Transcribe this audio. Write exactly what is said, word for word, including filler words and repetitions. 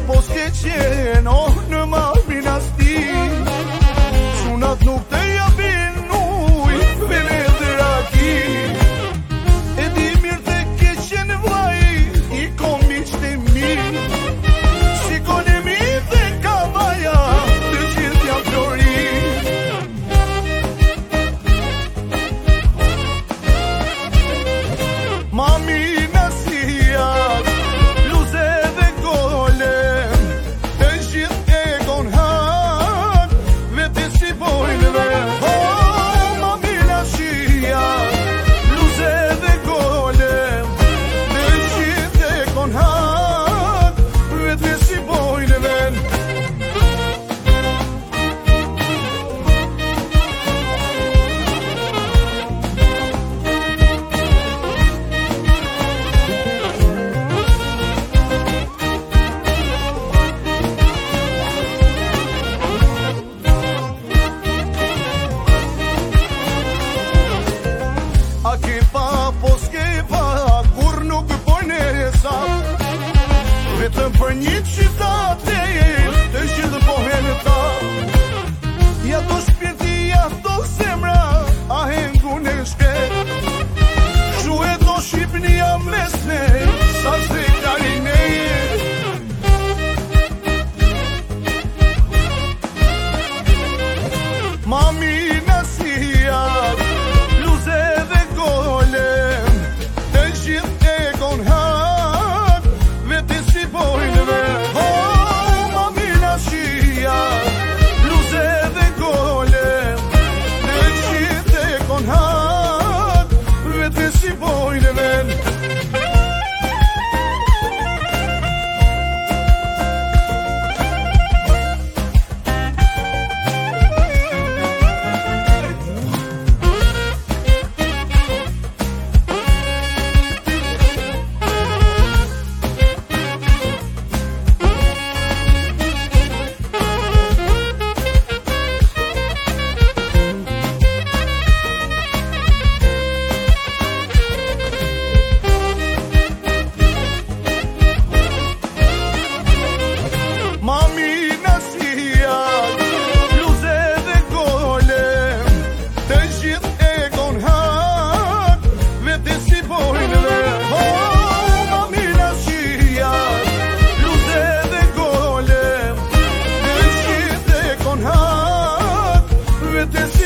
po s'ke qenë, oh në mamin as ti. Shunat nuk të japin uj, vene dhe raki. E di mirë të ke qenë vaj, i kom miqtë e mi. Shikon e mi dhe kavaja, të gjithë jam flori. Mami nasijat, luze dhe gole, të gjithë e kon hak, vete si bojnë dhe. Oh, mami nasijat, luze dhe gole, të gjithë e kon hak, vete si bojnë dhe. A ke pa, po s'ke pa, kur nuk pojnë e sa. Vetëm për një qytate, të gjithë pohën ta. Ja to shpirti, ja to zemra, a hengu në shket. Shu e to Shqipnia mesne, sa se karine. Mami nasijat, luze dhe gole, të gjithë e kon hak, vete si bojnë dhe. Oh, mami nasijat, luze dhe gole, të gjithë e kon hak, vete si bojnë dhe. Mami nasijat, luze dhe gole, të gjithë e kon hak, vete si bojnë dhe. Oh, mami nasijat, luze dhe gole, të gjithë e kon hak, vete si